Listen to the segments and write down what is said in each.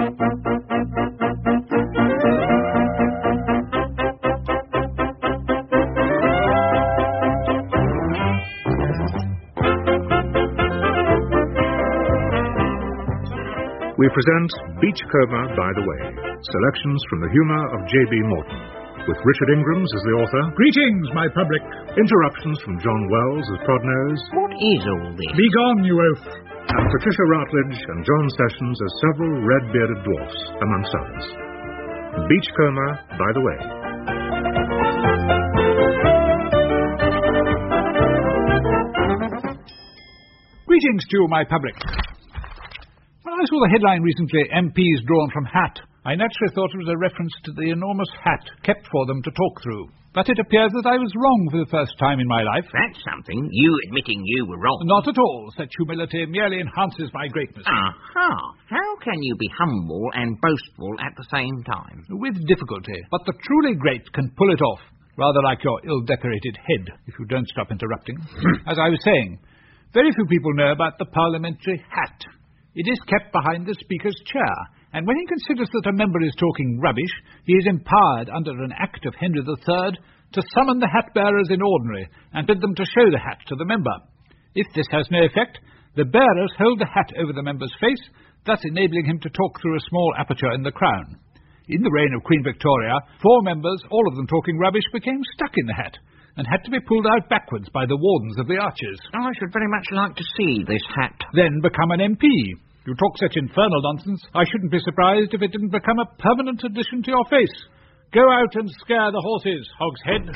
We present Beachcomber by the Way, selections from the humour of J.B. Morton, with Richard Ingrams as the author. Greetings, my public. Interruptions from John Wells as Podnose. What is all this? Begone, you oaf. And Patricia Routledge and John Sessions as several red-bearded dwarfs, amongst others. Beachcomber by the Way. Greetings to you, my public. When I saw the headline recently, MPs drawn from hat, I naturally thought it was a reference to the enormous hat kept for them to talk through. But it appears that I was wrong for the first time in my life. That's something, you admitting you were wrong. Not at all. Such humility merely enhances my greatness. Aha! How can you be humble and boastful at the same time? With difficulty. But the truly great can pull it off, rather like your ill-decorated head, if you don't stop interrupting. As I was saying, very few people know about the parliamentary hat. It is kept behind the Speaker's chair, and when he considers that a member is talking rubbish, he is empowered under an Act of Henry III to summon the hat-bearers in ordinary and bid them to show the hat to the member. If this has no effect, the bearers hold the hat over the member's face, thus enabling him to talk through a small aperture in the crown. In the reign of Queen Victoria, 4 members, all of them talking rubbish, became stuck in the hat and had to be pulled out backwards by the wardens of the arches. I should very much like to see this hat. Then become an MP. You talk such infernal nonsense, I shouldn't be surprised if it didn't become a permanent addition to your face. Go out and scare the horses, Hogshead.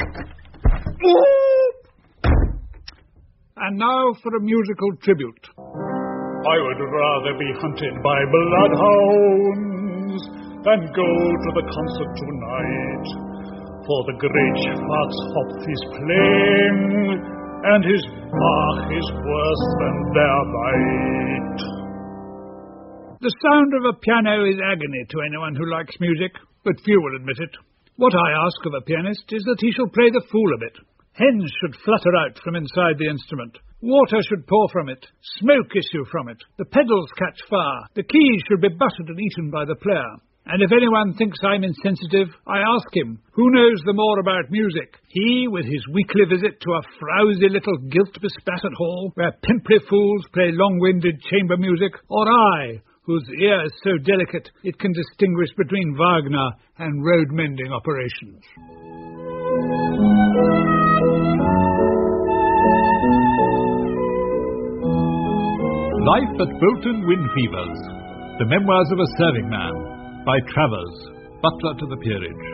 And now for a musical tribute. I would rather be hunted by bloodhounds than go to the concert tonight. For the great Schwarzkopf is playing, and his Bach is worse than their bite. The sound of a piano is agony to anyone who likes music, but few will admit it. What I ask of a pianist is that he shall play the fool a bit. Hens should flutter out from inside the instrument. Water should pour from it. Smoke issue from it. The pedals catch fire. The keys should be buttered and eaten by the player. And if anyone thinks I'm insensitive, I ask him, who knows the more about music? He, with his weekly visit to a frowsy little gilt-bespattered hall, where pimply fools play long-winded chamber music, or I, whose ear is so delicate it can distinguish between Wagner and road-mending operations. Life at Bolton Windfeavers, The Memoirs of a Serving Man, by Travers, butler to the peerage.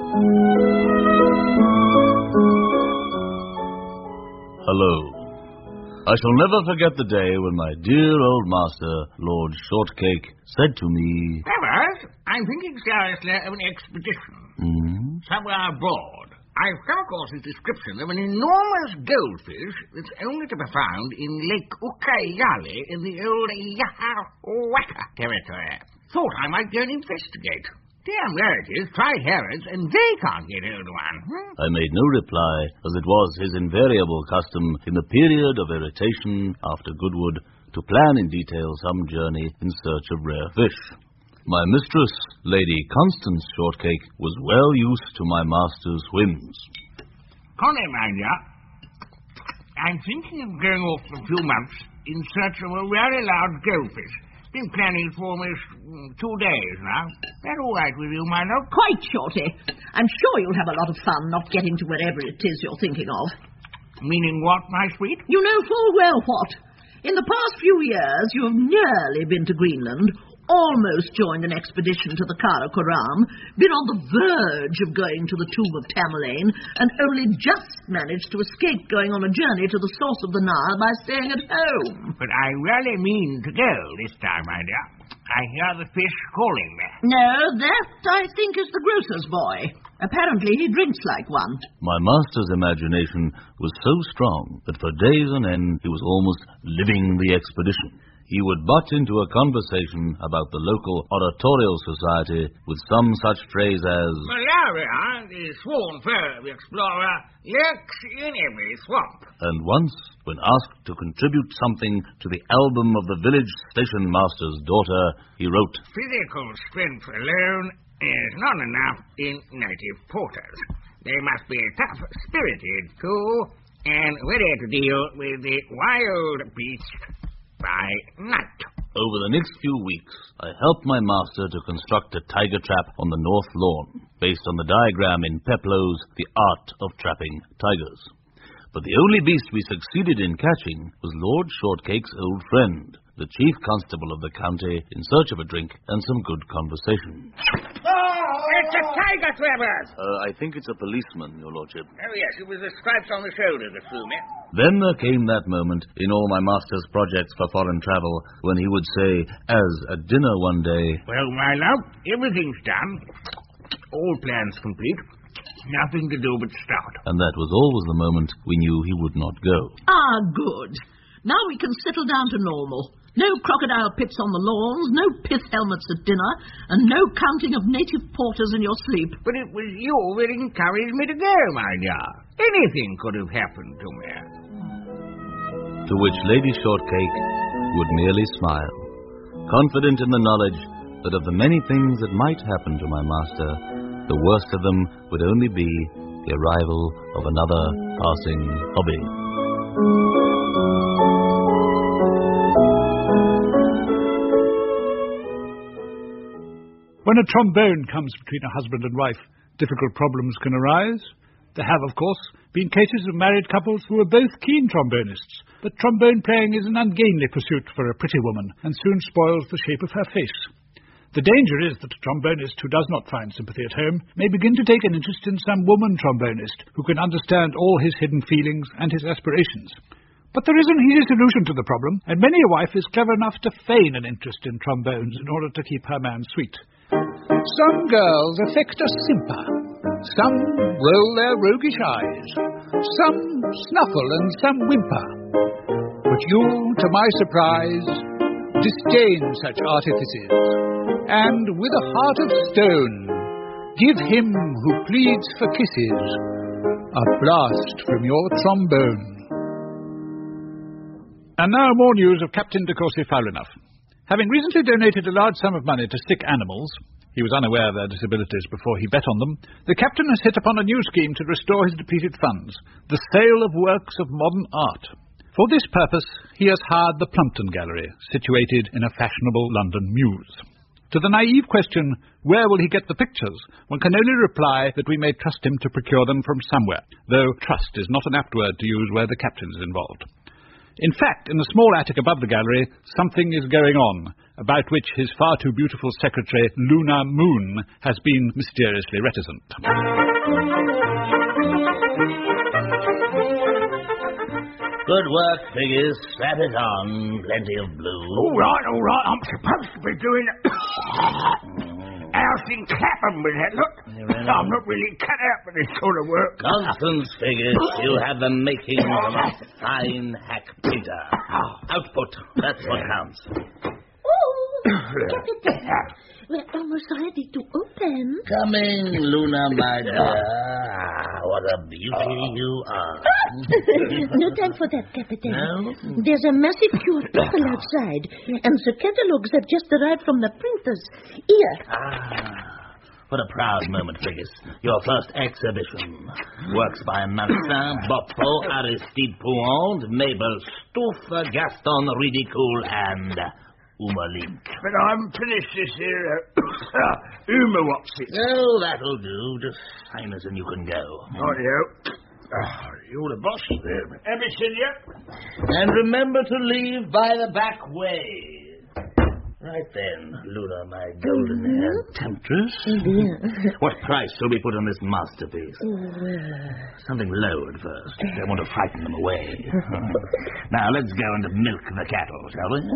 Hello. I shall never forget the day when my dear old master, Lord Shortcake, said to me, Travers, I'm thinking seriously of an expedition. Somewhere abroad. I've come across his description of an enormous goldfish that's only to be found in Lake Ucayali in the old Yahawaka territory. Thought I might go and investigate. Damn relatives, tri-Herods, and they can't get hold of one. I made no reply, as it was his invariable custom in the period of irritation after Goodwood to plan in detail some journey in search of rare fish. My mistress, Lady Constance Shortcake, was well used to my master's whims. Connie, mind ya, I'm thinking of going off for a few months in search of a very large goldfish. Been planning for almost 2 days now. That all right with you, my love? Quite, Shorty. I'm sure you'll have a lot of fun not getting to whatever it is you're thinking of. Meaning what, my sweet? You know full well what. In the past few years, you have nearly been to Greenland, almost joined an expedition to the Karakoram, been on the verge of going to the tomb of Tamerlane, and only just managed to escape going on a journey to the source of the Nile by staying at home. But I really mean to go this time, my dear. I hear the fish calling me. No, that, I think, is the grocer's boy. Apparently he drinks like one. My master's imagination was so strong that for days on end he was almost living the expedition. he would butt into a conversation about the local oratorial society with some such phrase as, Malaria, the sworn foe of the explorer, lurks in every swamp. And once, when asked to contribute something to the album of the village station master's daughter, he wrote, Physical strength alone is not enough in native porters. They must be tough-spirited, too, and ready to deal with the wild beast by night. Over the next few weeks, I helped my master to construct a tiger trap on the north lawn, based on the diagram in Peplow's The Art of Trapping Tigers. But the only beast we succeeded in catching was Lord Shortcake's old friend, the chief constable of the county, in search of a drink and some good conversation. It's a tiger, Travers! I think it's a policeman, your lordship. Oh, yes, it was the stripes on the shoulder that threw me. Then there came that moment in all my master's projects for foreign travel when he would say, as at dinner one day, Well, my love, everything's done. All plans complete. Nothing to do but start. And that was always the moment we knew he would not go. Ah, good. Now we can settle down to normal. No crocodile pits on the lawns, no pith helmets at dinner, and no counting of native porters in your sleep. But it was you that encouraged me to go, my dear. Anything could have happened to me. To which Lady Shortcake would merely smile, confident in the knowledge that of the many things that might happen to my master, the worst of them would only be the arrival of another passing hobby. When a trombone comes between a husband and wife, difficult problems can arise. There have, of course, been cases of married couples who are both keen trombonists, but trombone playing is an ungainly pursuit for a pretty woman and soon spoils the shape of her face. The danger is that a trombonist who does not find sympathy at home may begin to take an interest in some woman trombonist who can understand all his hidden feelings and his aspirations. But there is an easy solution to the problem, and many a wife is clever enough to feign an interest in trombones in order to keep her man sweet. Some girls affect a simper. Some roll their roguish eyes. Some snuffle and some whimper. But you, to my surprise, disdain such artifices, and with a heart of stone, give him who pleads for kisses a blast from your trombone. And now more news of Captain de Courcy Fowlenough. Having recently donated a large sum of money to sick animals, he was unaware of their disabilities before he bet on them, the captain has hit upon a new scheme to restore his depleted funds, the sale of works of modern art. For this purpose, he has hired the Plumpton Gallery, situated in a fashionable London mews. To the naive question, where will he get the pictures, one can only reply that we may trust him to procure them from somewhere, though trust is not an apt word to use where the captain is involved. In fact, in the small attic above the gallery, something is going on, about which his far too beautiful secretary, Luna Moon, has been mysteriously reticent. Good work, Figures. Strap it on. Plenty of blue. All right. I'm supposed to be doing Alison Clapham with that, look. Really? I'm not really cut out for this sort of work. Nonsense, Figures. You have the makings of a fine hack painter. Output. That's what counts. Captain, we're almost ready to open. Come in, Luna, my dear. What a beauty you are. No time for that, Captain. No? There's a massive queue of people outside, and the catalogues have just arrived from the printers. Here. What a proud moment, Figures. Your first exhibition. Works by Marcin, Boppot, Aristide Pouand, Mabel Stouff, Gaston Ridicule, and Umalink. But I haven't finished this here, What's-it? Oh, that'll do. Just sign us and you can go. Rightio. You're the boss there. Everything yet? And remember to leave by the back way. Right then, Luna, my golden-haired temptress. What price shall we put on this masterpiece? Something low at first. Don't want to frighten them away. Now, let's go and milk the cattle, shall we?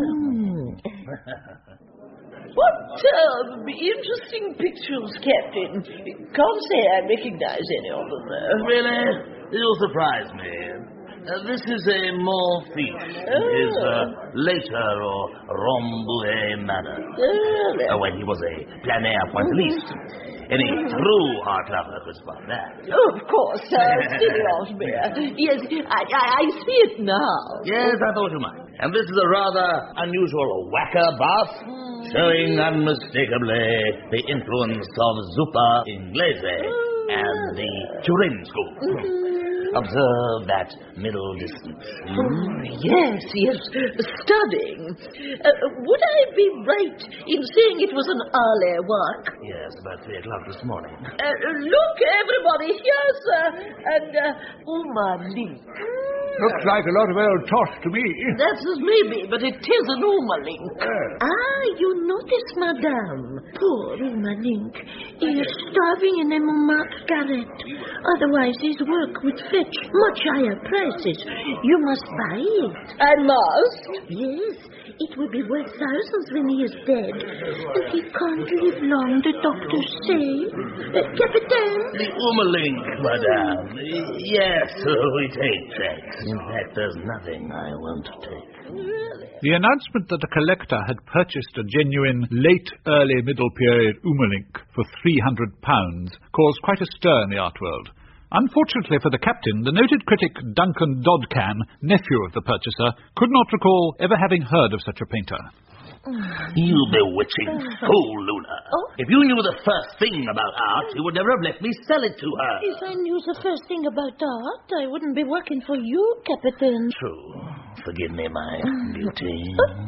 What interesting pictures, Captain. Can't say I recognize any of them, though. Really? You'll surprise me. This is a Morpheus in his later or Rambouillet manner. When he was a plein air pointilliste. Any true art lover could spot that. Oh, of course, silly old bear. Yes, I see it now. Yes, I thought you might. And this is a rather unusual whacker bath, showing unmistakably the influence of Zuppa Inglese and the Turin school. Observe that middle distance. Yes, stunning. Would I be right in saying it was an early work? Yes, about 3 o'clock this morning. Look, everybody, here, sir. And, Umalink. Looks like a lot of old tosh to me. That's as maybe, but it is an Umalink. You notice, madame. Poor Umalink. He is starving in a Montmartre garret. Otherwise, his work would fetch much higher prices. You must buy it. I must? Yes. It will be worth thousands when he is dead. And he can't live long, the doctors say. Captain? The Umalink, madame. Yes, we take that. In fact, there's nothing I won't take. The announcement that a collector had purchased a genuine late, early, middle period Umalink for £300 caused quite a stir in the art world. Unfortunately for the captain, the noted critic Duncan Dodcan, nephew of the purchaser, could not recall ever having heard of such a painter. You bewitching fool, Luna. If you knew the first thing about art, you would never have let me sell it to her. If I knew the first thing about art, I wouldn't be working for you, Captain. True. Forgive me, my beauty.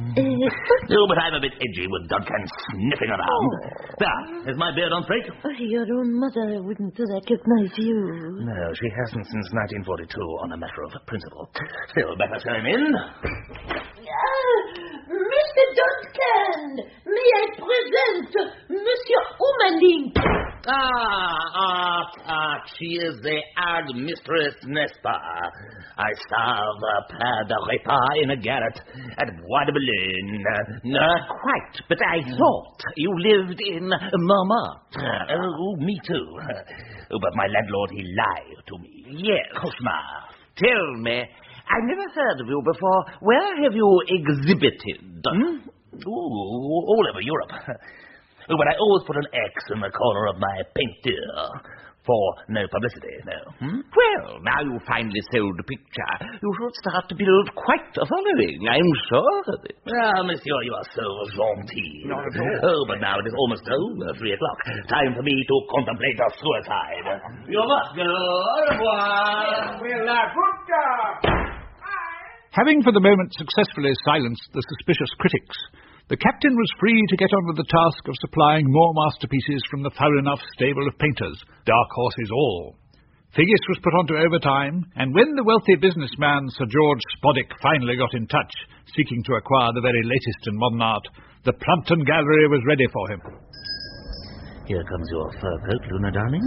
But I'm a bit edgy with Duncan sniffing around. There, is my beard on straight? Your own mother wouldn't recognize you. No, she hasn't since 1942 on a matter of principle. Still, better show him in. Mr. Duncan, may I present Monsieur Umalink? Art. She is the art mistress, n'est-ce pas? I serve a plat de repas in a garret at Bois de Boulogne. Quite, but I thought you lived in Montmartre. Me too. But my landlord, he lied to me. Yes. Cauchemar. Tell me, I've never heard of you before. Where have you exhibited? All over Europe. But I always put an X in the corner of my peinture for no publicity, no. Well, now you finally sold the picture, you should start to build quite a following, I'm sure of it. Monsieur, you are so gentil. Not at all. But now it is almost over, 3 o'clock. Time for me to contemplate a suicide. You must go. Au revoir. Good job. Having for the moment successfully silenced the suspicious critics, the captain was free to get on with the task of supplying more masterpieces from the thorough-enough stable of painters, dark horses all. Figgis was put onto overtime, and when the wealthy businessman Sir George Spoddick finally got in touch, seeking to acquire the very latest in modern art, the Plumpton Gallery was ready for him. Here comes your fur coat, Luna, darling.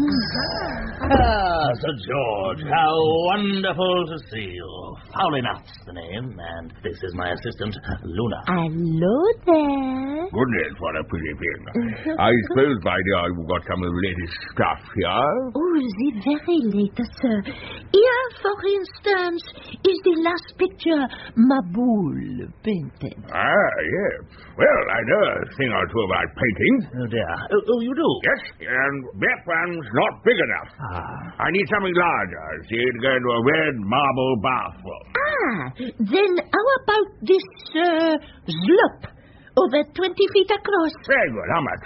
Sir George, how wonderful to see you. Fowlinat's the name, and this is my assistant, Luna. Hello there. Goodness, what a pretty thing. I suppose, my dear, you've got some of the latest stuff here. Oh, the very latest, sir. Here, for instance, is the last picture Maboule painted. Yes. Well, I know a thing or two about painting. Oh, dear. Oh, you do? Yes, and that one's not big enough. I need something larger, see, to go into a red marble bathroom. Then how about this, Zlup? Over 20 feet across. Very good. How much?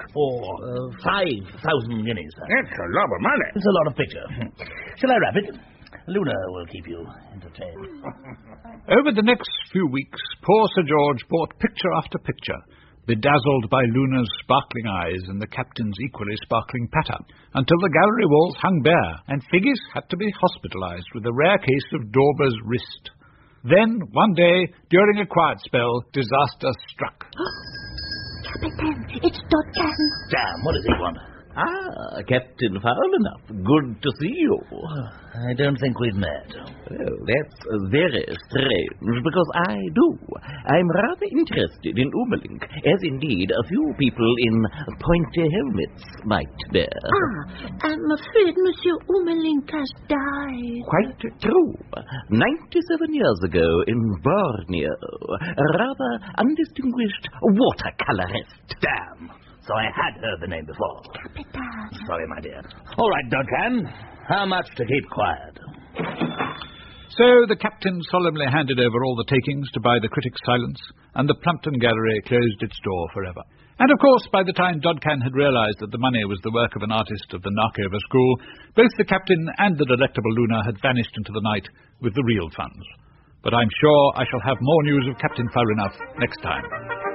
For 5,000 guineas, sir. That's a lot of money. It's a lot of picture. Shall I wrap it? Luna will keep you entertained. Over the next few weeks, poor Sir George bought picture after picture, bedazzled by Luna's sparkling eyes and the captain's equally sparkling patter, until the gallery walls hung bare, and Figgis had to be hospitalized with a rare case of Dauber's wrist. Then, one day, during a quiet spell, disaster struck. Captain, it's Dodcan. Damn, what does he want? Ah, Captain Fowlenup, good to see you. I don't think we've met. Well, that's very strange, because I do. I'm rather interested in Umelink, as indeed a few people in pointy helmets might bear. I'm afraid Monsieur Umelink has died. Quite true. 97 years ago in Borneo, a rather undistinguished watercolorist. Damn! So I had heard the name before. Capitan. Sorry, my dear. All right, Duncan. How much to keep quiet? So the captain solemnly handed over all the takings to buy the critic's silence, and the Plumpton Gallery closed its door forever. And of course, by the time Dodcan had realised that the money was the work of an artist of the Narkover School, both the captain and the delectable Luna had vanished into the night with the real funds. But I'm sure I shall have more news of Captain Fowlenup next time.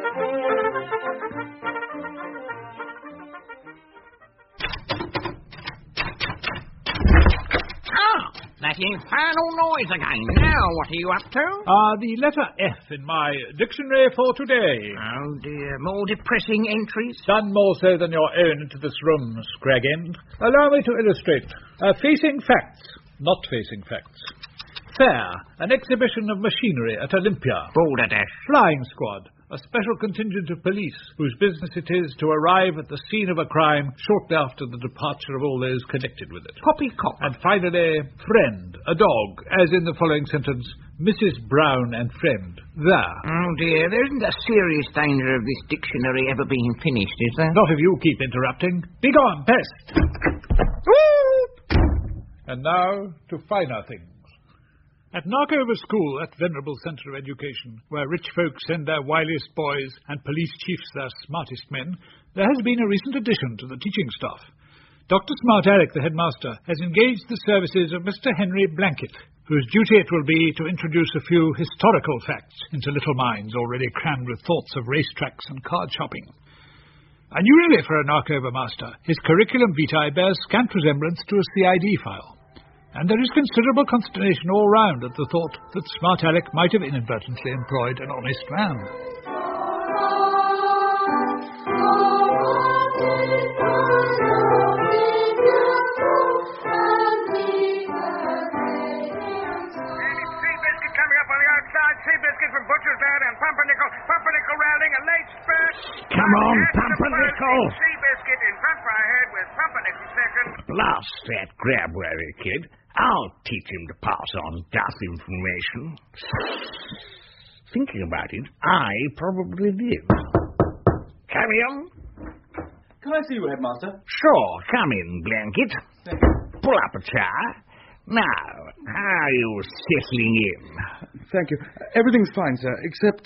That infernal noise again. Now, what are you up to? The letter F in my dictionary for today. Oh, dear. More depressing entries? None more so than your own into this room, Scragend. Allow me to illustrate. Facing facts, not facing facts. Fair, an exhibition of machinery at Olympia. Balderdash. Flying squad, a special contingent of police whose business it is to arrive at the scene of a crime shortly after the departure of all those connected with it. Poppycock. And finally, friend, a dog, as in the following sentence, Mrs. Brown and friend, there. Oh, dear, there isn't a serious danger of this dictionary ever being finished, is there? Not if you keep interrupting. Begone, pest! And now to finer things. At Narkover School, that venerable centre of education, where rich folk send their wiliest boys and police chiefs their smartest men, there has been a recent addition to the teaching staff. Dr. Smart Alec, the headmaster, has engaged the services of Mr. Henry Blanket, whose duty it will be to introduce a few historical facts into little minds already crammed with thoughts of racetracks and card shopping. Unusually for a Narkover master, his curriculum vitae bears scant resemblance to a CID file. And there is considerable consternation all round at the thought that Smart Alec might have inadvertently employed an honest man. Seabiscuit coming up on the outside. Seabiscuit from Butcher's Lad and Pumpernickel rallying a late spurt. Come on, Pumpernickel. Seabiscuit in front by head with Pumpernickel second. Blast that grab-worthy kid. I'll teach him to pass on dust information. Thinking about it, I probably did. Come in. Can I see you, Headmaster? Sure, come in, Blanket. Pull up a chair. Now, how are you settling in? Thank you. Everything's fine, sir, except,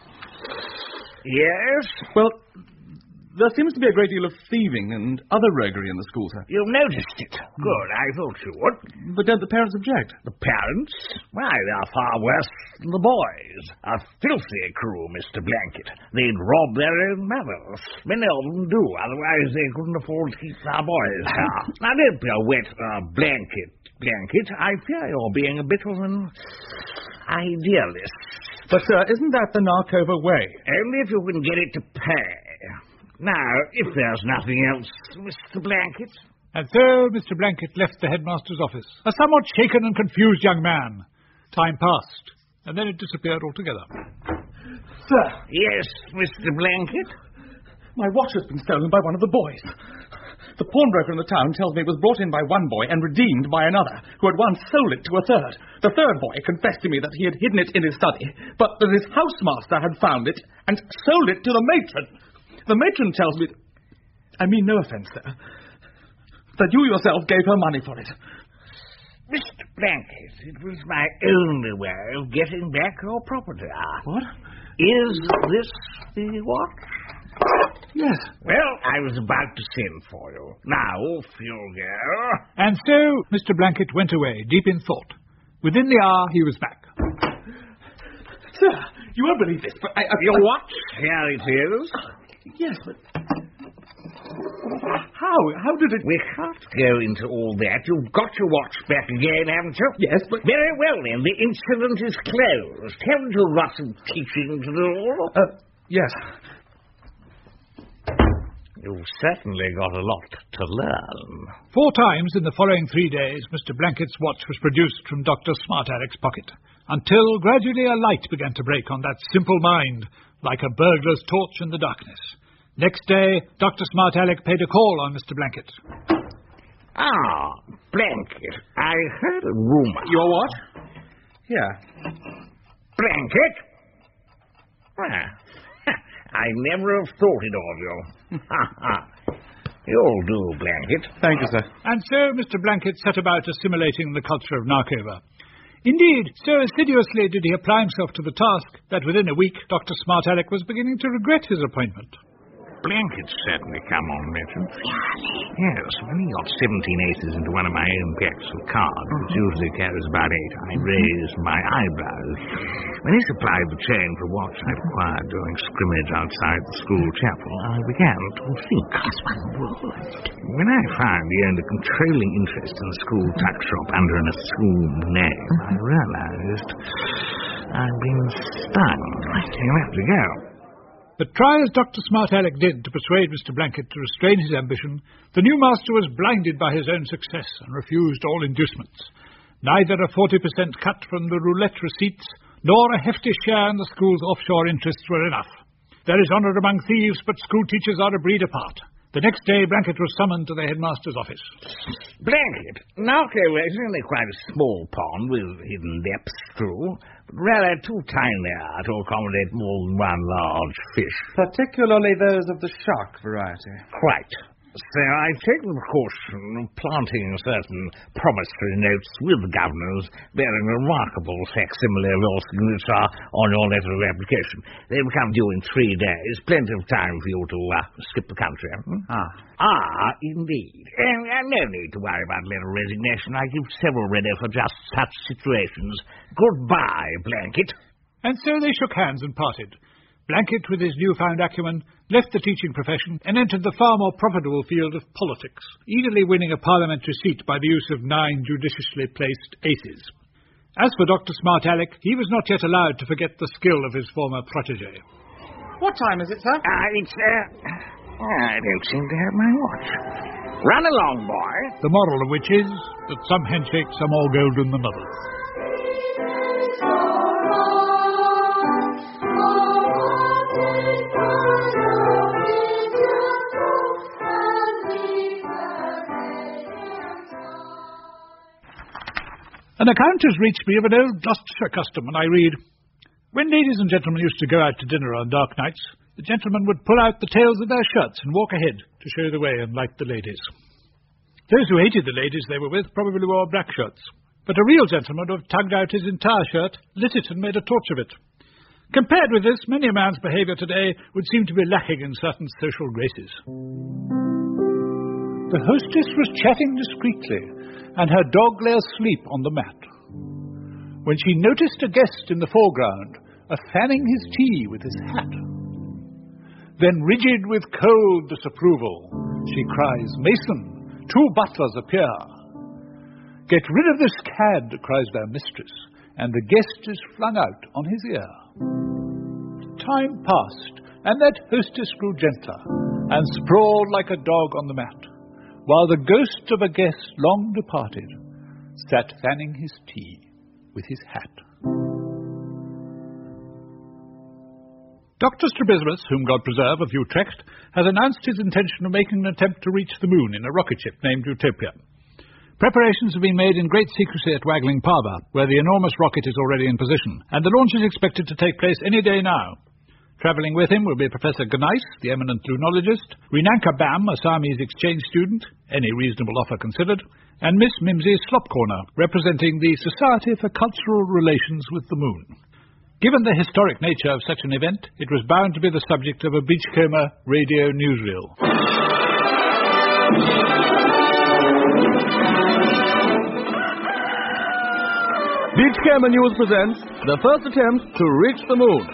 Yes? Well, there seems to be a great deal of thieving and other roguery in the school, sir. You noticed it. Good, I thought you would. But don't the parents object? The parents? Why, they're far worse than the boys. A filthy crew, Mr. Blanket. They'd rob their own mothers. Many of them do, otherwise they couldn't afford to keep our boys here. Now, don't be a wet blanket. I fear you're being a bit of an idealist. But, sir, isn't that the Narkover way? Only if you can get it to pay. Now, if there's nothing else, Mr. Blanket. And so Mr. Blanket left the headmaster's office, a somewhat shaken and confused young man. Time passed, and then it disappeared altogether. Sir! Yes, Mr. Blanket? My watch has been stolen by one of the boys. The pawnbroker in the town tells me it was brought in by one boy and redeemed by another, who had once sold it to a third. The third boy confessed to me that he had hidden it in his study, but that his housemaster had found it and sold it to the matron. The matron tells me, I mean no offence, sir, that you yourself gave her money for it. Mr. Blanket, it was my only way of getting back your property. What? Is this the watch? Yes. Well, I was about to send for you. Now, off you go. And so Mr. Blanket went away, deep in thought. Within the hour, he was back. Sir, you won't believe this, but Your watch? Here it is. Yes, but... How did it... We can't go into all that. You've got your watch back again, haven't you? Yes, but... Very well, then. The incident is closed. Haven't you got some teaching to do? Yes. You've certainly got a lot to learn. 4 times in the following 3 days, Mr. Blankett's watch was produced from Dr. Smartalec's pocket, until gradually a light began to break on that simple mind, like a burglar's torch in the darkness. Next day, Dr. Smartalec paid a call on Mr. Blankett. Ah, Blankett, I heard a rumor. Your what? Here. Blankett? I never have thought it of you. You'll do, Blankett. Thank you, sir. And so Mr. Blankett set about assimilating the culture of Narkova. Indeed, so assiduously did he apply himself to the task that within a week Dr. Smartalec was beginning to regret his appointment. Blankett certainly come on, Merton. Yes, when he got 17 aces into one of my own packs of cards, which usually carries about 8, I raised my eyebrows. When he supplied the chain for a watch I'd acquired during scrimmage outside the school chapel, I began to think. When I found he owned a controlling interest in the school tuck shop under an assumed name, I realized I'd been stung. He'll have to go. But try as Dr. Smartalec did to persuade Mr. Blankett to restrain his ambition, the new master was blinded by his own success and refused all inducements. Neither a 40% cut from the roulette receipts, nor a hefty share in the school's offshore interests were enough. There is honour among thieves, but school teachers are a breed apart. The next day, Blankett was summoned to the headmaster's office. Blankett, Narkova is only quite a small pond with hidden depths through, but rather too tiny to accommodate more than one large fish. Particularly those of the shark variety. Quite. So I take the precaution of planting certain promissory notes with the governors, bearing a remarkable facsimile of your signature on your letter of application. They become due in 3 days, plenty of time for you to skip the country. Indeed. And no need to worry about letter of resignation. I keep several ready for just such situations. Goodbye, Blankett. And so they shook hands and parted. Blankett, with his newfound acumen, left the teaching profession and entered the far more profitable field of politics, easily winning a parliamentary seat by the use of 9 judiciously placed aces. As for Dr. Smartalec, he was not yet allowed to forget the skill of his former protégé. What time is it, sir? I don't seem to have my watch. Run along, boy. The moral of which is that some handshakes are more golden than others. An account has reached me of an old Gloucestershire custom, and I read, when ladies and gentlemen used to go out to dinner on dark nights, the gentlemen would pull out the tails of their shirts and walk ahead to show the way and light the ladies. Those who hated the ladies they were with probably wore black shirts, but a real gentleman would have tugged out his entire shirt, lit it and made a torch of it. Compared with this, many a man's behaviour today would seem to be lacking in certain social graces. The hostess was chatting discreetly, and her dog lay asleep on the mat, when she noticed a guest in the foreground, fanning his tea with his hat. Then, rigid with cold disapproval, she cries, Mason, 2 butlers appear. Get rid of this cad, cries their mistress, and the guest is flung out on his ear. Time passed, and that hostess grew gentler, and sprawled like a dog on the mat, while the ghost of a guest long departed sat fanning his tea with his hat. Dr. Strabismus, whom God preserve, of Utrecht, has announced his intention of making an attempt to reach the moon in a rocket ship named Utopia. Preparations have been made in great secrecy at Waggling Parva, where the enormous rocket is already in position, and the launch is expected to take place any day now. Travelling with him will be Professor Gneiss, the eminent lunologist, Renanka Bam, a Siamese exchange student, any reasonable offer considered, and Miss Mimsy Slopcorner, representing the Society for Cultural Relations with the Moon. Given the historic nature of such an event, it was bound to be the subject of a Beachcomber radio newsreel. Beachcomber News presents the first attempt to reach the moon.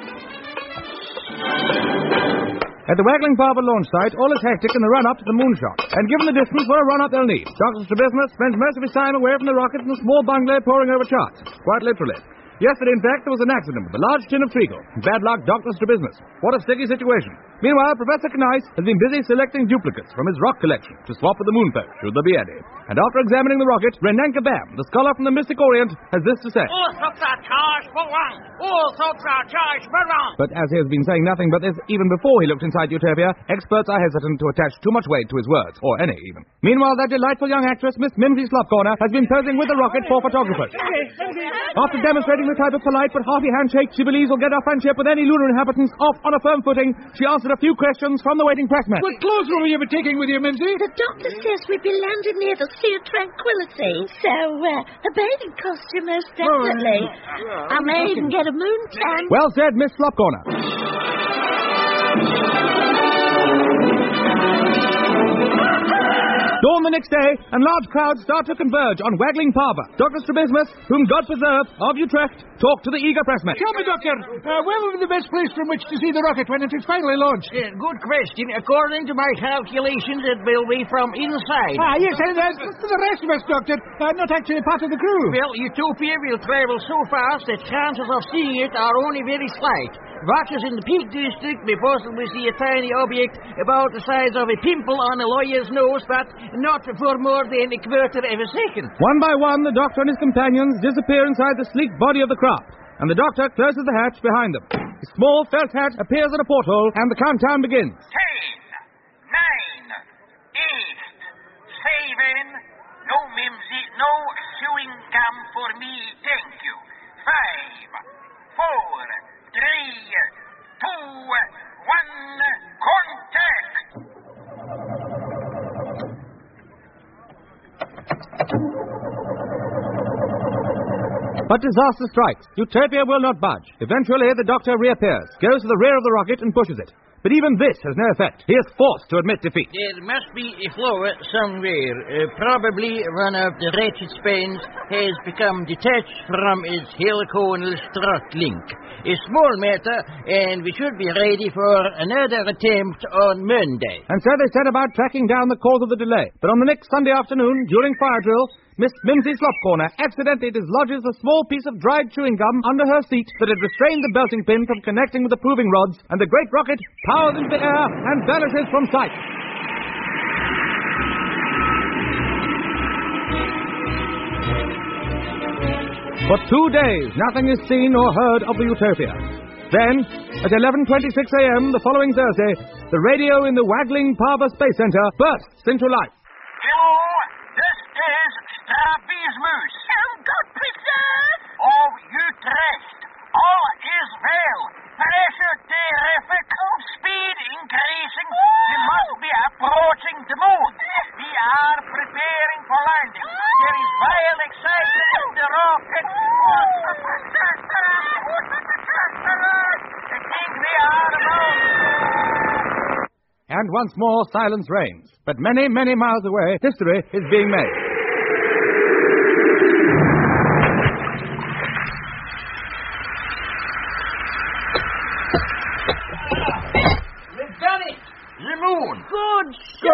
At the Waggling Parva launch site, all is hectic in the run-up to the moonshot. And given the distance, what a run-up they'll need. Dr. Strabismus spends most of his time away from the rocket in a small bungalow poring over charts. Quite literally. Yesterday, in fact, there was an accident with a large tin of treacle. Bad luck, Dr. Strabismus. What a sticky situation. Meanwhile, Professor Knice has been busy selecting duplicates from his rock collection to swap with the moonfolk, should there be any. And after examining the rocket, Renanka Bam, the scholar from the Mystic Orient, has this to say. All thoughts are charged for one. All thoughts are charged for one. But as he has been saying nothing but this even before he looked inside Utopia, experts are hesitant to attach too much weight to his words, or any even. Meanwhile, that delightful young actress, Miss Mimsy Slopcorner, has been posing with the rocket for photographers. After demonstrating the type of polite but hearty handshake she believes will get our friendship with any lunar inhabitants off on a firm footing, she answered a few questions from the waiting pressmen. What clothes will you be taking with you, Mimsy? The doctor says we'll be landed near the Sea of Tranquility, so a bathing costume most definitely. I may even get a moon tan. Well said, Miss Slopcorner. Dawn the next day, and large crowds start to converge on Waggling Parva. Dr. Strabismus, whom God preserve, of Utrecht, talked to the eager pressmen. Tell me, Doctor, where will be the best place from which to see the rocket when it is finally launched? Good question. According to my calculations, it will be from inside. Yes, and for the rest of us, Doctor, not actually part of the crew. Well, Utopia will travel so fast that chances of seeing it are only very slight. Watchers in the Peak District may possibly see a tiny object about the size of a pimple on a lawyer's nose, but not for more than a quarter of a second. One by one, the doctor and his companions disappear inside the sleek body of the craft, and the doctor closes the hatch behind them. His small felt hat appears at a porthole, and the countdown begins. 10, 9, 8, 7, no Mimsy, no chewing gum for me, thank you. 5, 4, 3, 2, 1, contact! But disaster strikes. Utopia will not budge. Eventually, the doctor reappears, goes to the rear of the rocket and pushes it. But even this has no effect. He is forced to admit defeat. There must be a flaw somewhere. Probably one of the ratchet spans has become detached from its heliconal strut link. A small matter, and we should be ready for another attempt on Monday. And so they set about tracking down the cause of the delay. But on the next Sunday afternoon, during fire drill, Miss Mimsy Slopcorner accidentally dislodges a small piece of dried chewing gum under her seat that had restrained the belting pin from connecting with the proving rods, and the great rocket powers into the air and vanishes from sight. For 2 days, nothing is seen or heard of the Utopia. Then, at 11:26 a.m. the following Thursday, the radio in the Waggling Parva Space Center bursts into life. Hello, this is Strabismus. God preserve! Of Utrecht. All is well. Pressure terrific. Speed increasing. We must be approaching the moon. We are preparing for landing. There is wild excitement in the rocket. I think we are alone. And once more, silence reigns. But many, many miles away, history is being made. We've done it! The moon! Good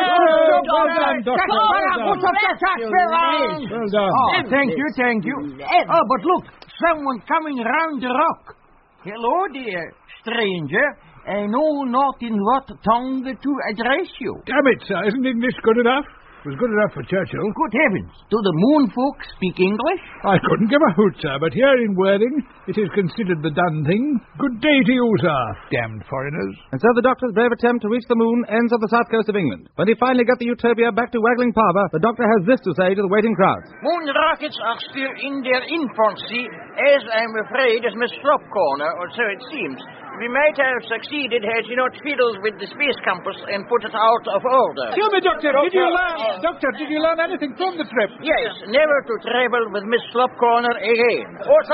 Thank you. Oh, but look, someone coming around the rock. Hello there, stranger. I know not in what tongue to address you. Damn it, sir, isn't English good enough? It was good enough for Churchill. Good heavens, do the moon folk speak English? I couldn't give a hoot, sir, but here in Worthing, it is considered the done thing. Good day to you, sir, damned foreigners. And so the doctor's brave attempt to reach the moon ends on the south coast of England. When he finally got the Utopia back to Waggling Parva, the doctor has this to say to the waiting crowds. Moon rockets are still in their infancy, as I'm afraid is Miss Slopcorner, or so it seems. We might have succeeded had she not fiddled with the space compass and put it out of order. Tell me, Doctor, did you learn anything from the trip? Yes, never to travel with Miss Slopcorner again.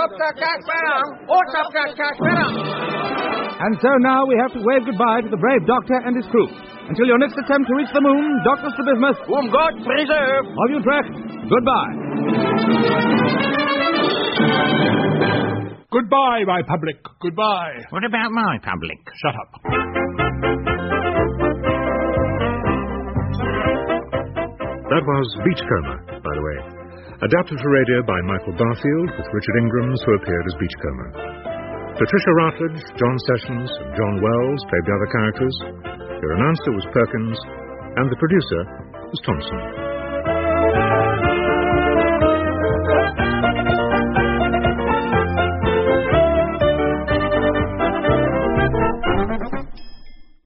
And so now we have to wave goodbye to the brave doctor and his crew. Until your next attempt to reach the moon, Dr. Strabismus, whom God preserve, of Utrecht, goodbye. Goodbye, my public. Goodbye. What about my public? Shut up. That was Beachcomber, by the way. Adapted for radio by Michael Barfield, with Richard Ingrams, who appeared as Beachcomber. Patricia Routledge, John Sessions, and John Wells played the other characters. Your announcer was Perkins, and the producer was Thompson.